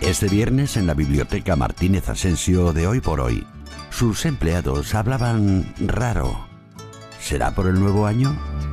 Este viernes en la biblioteca Martínez Asensio de Hoy por Hoy, sus empleados hablaban raro. ¿Será por el nuevo año?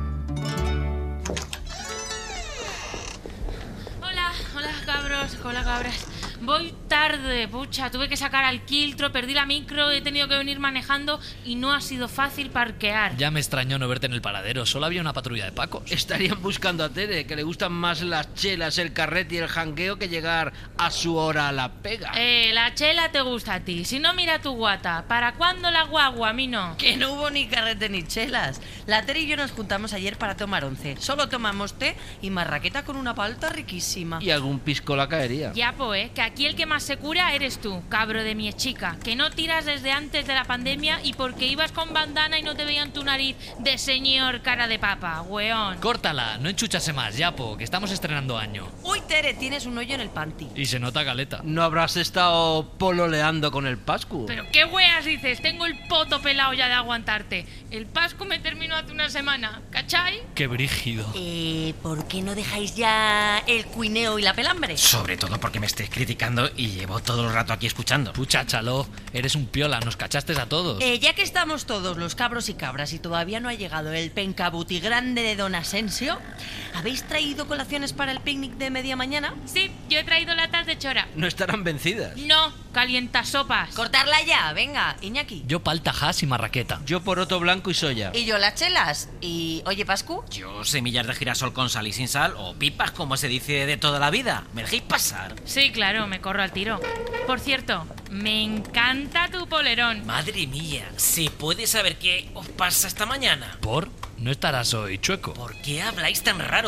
Hola, cabras. Voy tarde, pucha. Tuve que sacar al quiltro, perdí la micro, he tenido que venir manejando y no ha sido fácil parquear. Ya me extrañó no verte en el paradero, solo había una patrulla de pacos. Estarían buscando a Tere, que le gustan más las chelas, el carrete y el jangueo que llegar a su hora a la pega. La chela te gusta a ti. Si no, mira tu guata. ¿Para cuándo la guagua? A mí no. Que no hubo ni carrete ni chelas. La Tere y yo nos juntamos ayer para tomar 11. Solo tomamos té y marraqueta con una palta riquísima. Y algún pisco la caería. Ya, pues, que aquí el que más se cura eres tú, cabro de mi chica. Que no tiras desde antes de la pandemia y porque ibas con bandana y no te veían tu nariz de señor cara de papa, weón. Córtala, no enchuchase más, Yapo, que estamos estrenando año. Uy, Tere, tienes un hoyo en el panty. Y se nota caleta. ¿No habrás estado pololeando con el Pascu? ¿Pero qué weas dices? Tengo el poto pelado ya de aguantarte. El Pascu me terminó hace una semana, ¿cachai? Qué brígido. ¿Por qué no dejáis ya el cuineo y la pelambre? Sobre todo porque me estáis criticando y llevo todo el rato aquí escuchando. Pucha, Chaló, eres un piola, nos cachaste a todos. Ya que estamos todos los cabros y cabras y todavía no ha llegado el pencabuti grande de Don Asensio, ¿habéis traído colaciones para el picnic de media mañana? Sí, yo he traído latas de chora. ¿No estarán vencidas? No, calientasopas. Cortarla ya, venga, Iñaki. Yo palta, has y marraqueta. Yo poroto blanco y soya. Y yo las chelas. Y, oye, Pascu. Yo semillas de girasol con sal y sin sal, o pipas como se dice de toda la vida. ¿Me dejéis pasar? Sí, claro, me corro al tiro. Por cierto, me encanta tu polerón. Madre mía, ¿se puede saber qué os pasa esta mañana? ¿Por? ¿No estarás hoy chueco? ¿Por qué habláis tan raro?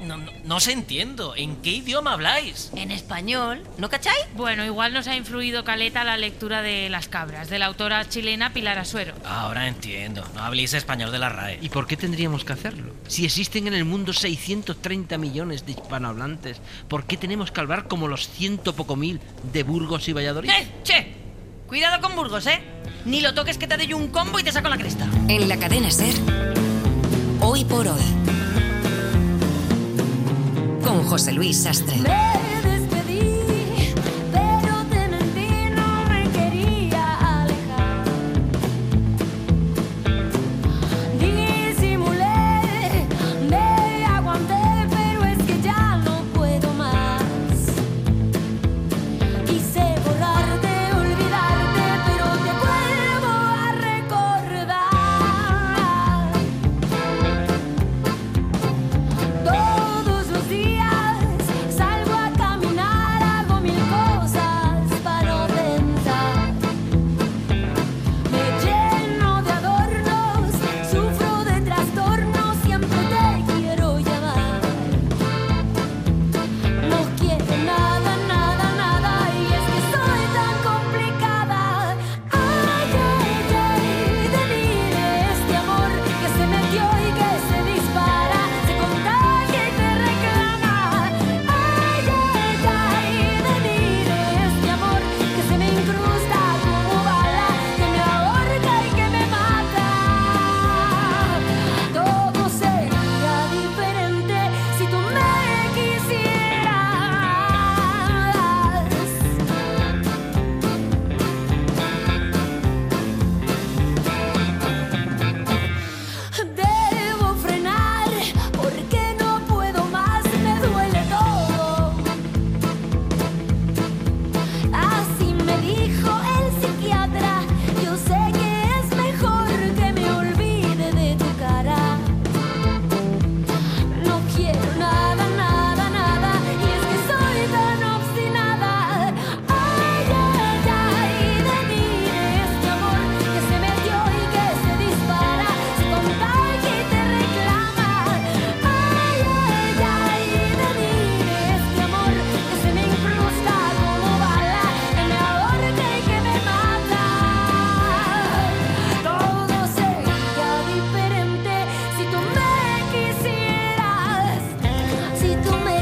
No os entiendo. ¿En qué idioma habláis? En español, ¿no cachai? Bueno, igual nos ha influido caleta la lectura de Las cabras, de la autora chilena Pilar Asuero. Ahora entiendo. No habléis español de la RAE. ¿Y por qué tendríamos que hacerlo? Si existen en el mundo 630 millones de hispanohablantes, ¿por qué tenemos que hablar como los ciento poco mil de Burgos y Valladolid? ¡Che! Cuidado con Burgos, ¿eh? Ni lo toques que te doy un combo y te saco la cresta. En la cadena SER, Hoy por Hoy, con José Luis Sastre. Si tú me